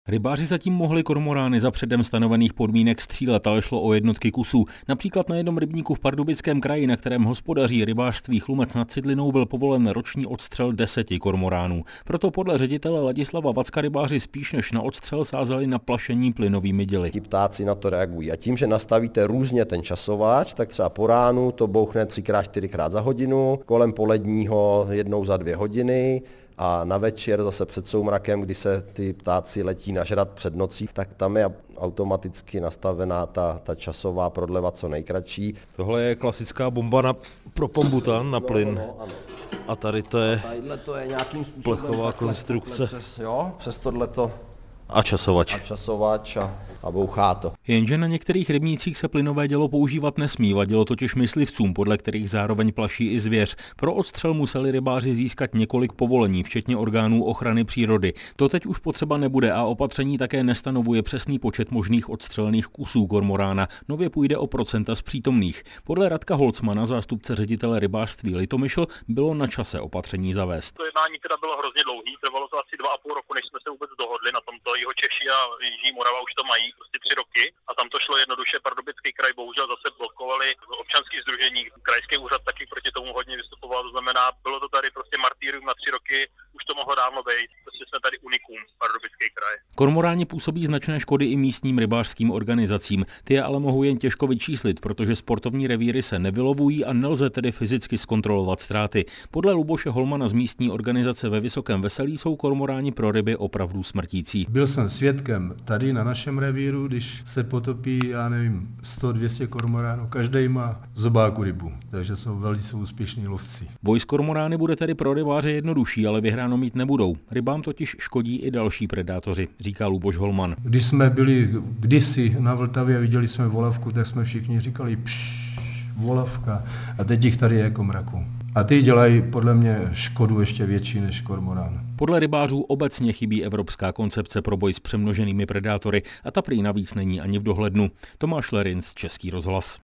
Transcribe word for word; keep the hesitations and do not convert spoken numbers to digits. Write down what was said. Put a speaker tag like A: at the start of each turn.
A: Rybáři zatím mohli kormorány za předem stanovených podmínek střílet, ale šlo o jednotky kusů. Například na jednom rybníku v Pardubickém kraji, na kterém hospodaří rybářství Chlumec nad Cidlinou, byl povolen roční odstřel deseti kormoránů. Proto podle ředitele Ladislava Vacka rybáři spíš než na odstřel sázeli na plašení plynovými děly.
B: Ti ptáci na to reagují a tím, že nastavíte různě ten časováč, tak třeba po ránu to bouchne třikrát, čtyřikrát za hodinu, kolem poledního jednou za dvě hodiny. A na večer zase před soumrakem, kdy se ty ptáci letí nažrat před nocí, tak tam je automaticky nastavená ta, ta časová prodleva co nejkratší.
C: Tohle je klasická bomba na, pro pombutan, na plyn.
B: No, no, ano.
C: A tady to je,
B: Tadyhle to je nějakým způsobem
C: plechová
B: takhle,
C: konstrukce.
B: takhle přes, jo, přes tohleto.
C: A časovač.
B: A časovač a, a bouchá to.
A: Jenže na některých rybnících se plynové dělo používat nesmí, vadilo totiž myslivcům, podle kterých zároveň plaší i zvěř. Pro odstřel museli rybáři získat několik povolení, včetně orgánů ochrany přírody. To teď už potřeba nebude a opatření také nestanovuje přesný počet možných odstřelných kusů kormorána. Nově půjde o procenta z přítomných. Podle Radka Holcmana, zástupce ředitele rybářství Litomyšl, bylo na čase opatření zavést.
D: To jednání teda bylo hrozně dlouhý, trvalo to asi dva a půl roku, než jsme se vůbec dohodli na tomto. Jihočeši a Jižní Morava už to mají prostě tři roky a tam to šlo jednoduše. Pardubický kraj bohužel zase blokovali občanský sdružení, krajský úřad taky proti tomu hodně vystupoval, to znamená, bylo to tady prostě martýrium na tři roky, už to mohlo dávno být, prostě jsme tady unikum, Pardubický kraj.
A: Kormoráni působí značné škody i místním rybářským organizacím, ty je ale mohou jen těžko vyčíslit, protože sportovní revíry se nevylovují a nelze tedy fyzicky zkontrolovat ztráty. Podle Luboše Holmana z místní organizace ve Vysokém Veselí jsou kormoráni pro ryby opravdu smrtící.
E: Byl jsem svědkem tady na našem revíru, když se potopí, já nevím, sto dvě stě kormoránů, každý má zobáku rybu, takže jsou velice úspěšní lovci.
A: Boj s kormorány bude tedy pro rybáře jednodušší, ale vyhráno mít nebudou. Rybám totiž škodí i další predátoři, říká Luboš Holman.
E: Když jsme byli kdysi na Vltavě a viděli jsme volavku, tak jsme všichni říkali pš, volavka, a teď jich tady je jako mraku. A ty dělají podle mě škodu ještě větší než kormorán.
A: Podle rybářů obecně chybí evropská koncepce pro boj s přemnoženými predátory a ta prý navíc není ani v dohlednu. Tomáš Lerinc, Český rozhlas.